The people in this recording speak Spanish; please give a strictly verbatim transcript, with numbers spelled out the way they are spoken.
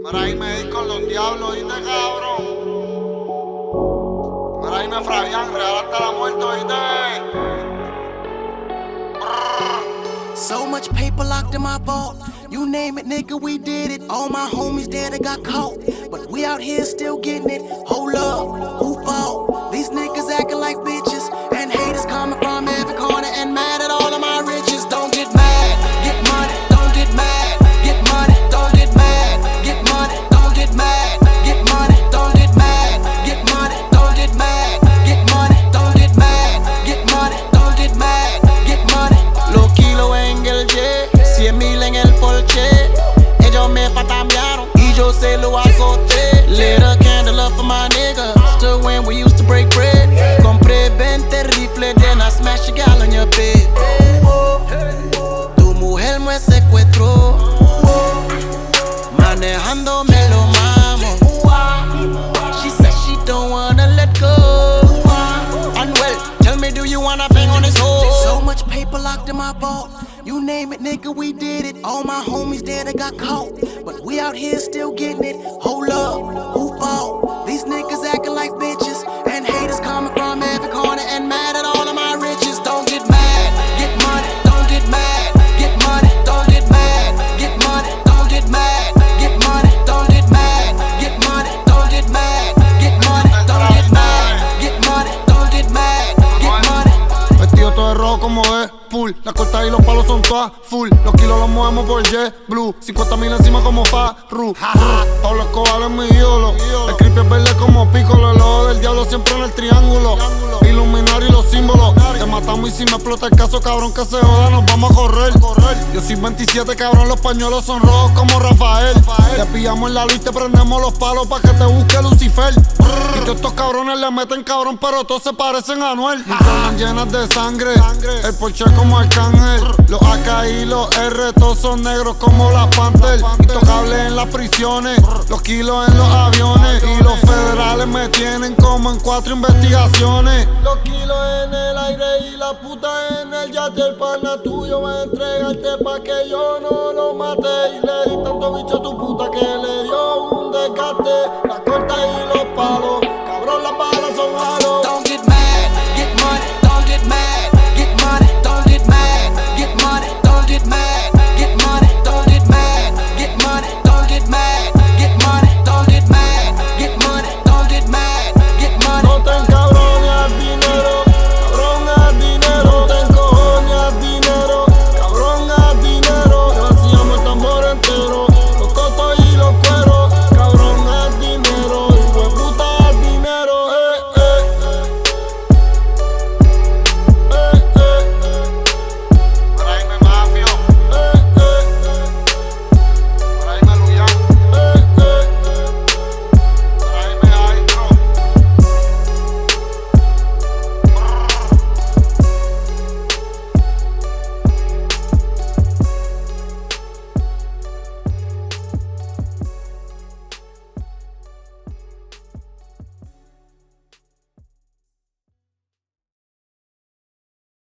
Para ahí me di con los diablos, ¿viste, cabrón? Para ahí me Fabián, real hasta la muerte, ¿viste? So much paper locked in my vault. You name it, nigga, we did it. All my homies dead that got caught, but we out here still getting it. Hold up, who fault? These niggas acting like bitches, and haters coming from every corner and mad at all of my riches. Don't get mad, get money. Don't get mad, get money. Don't get mad, get money. Don't get mad, get money. Don't get mad, get money. Don't get mad, get money. Don't get mad, get money. Don't get mad, get money. Los kilos en el jet, cien mil en el Porsche. Ellos me patamearon y yo se lo acoté. Lit a candle up for my nigga, still when we used to break bread. Compré veinte rifles, then I smashed a gal on your bed. Tu mujer me secuestró, manejando me lo mamo. She said she don't wanna let go. Anuel, tell me, do you wanna bang on this hoe? So much paper locked in my vault. You name it, nigga, we did it. All my homies dead that got caught, but we out here still getting it. Hold up, who fault? These niggas acting like bitches, and haters coming from every corner and mad at all of my riches. Don't get mad, get money. Don't get mad, get money. Don't get mad, get money. Don't get mad, get money. Don't get mad, get money. Don't get mad, get money. Don't get mad, get money. Don't get mad, get money. Vestido todo de rojo como es, full. La corta y los palos son todas full. Los kilos los movemos por JetBlue. cincuenta mil encima como Farru. Pablo Escobar es mi ídolo. El creepy es verde como Piccolo. El ojo del diablo siempre en el triángulo. Illuminati y los símbolos. Te matamos y si me explota el caso, cabrón, que se joda, nos vamos a correr. Yo soy veintisiete, cabrón, los pañuelos son rojos como Rafael. Te pillamos en la luz y te prendemos los palos pa' que te busque Lucifer. Y todos estos cabrones le meten cabrón, pero todos se parecen a Anuel. Mis zonas llenas de sangre, el Porsche como Arcángel. Los A K y los R, todos son negros como la Panther. Intocables en las prisiones, los kilos en los aviones. Y los federales me tienen como en cuatro investigaciones. Los kilos en el aire y la puta en el yate. El pana tuyo va a entregarte pa' que yo no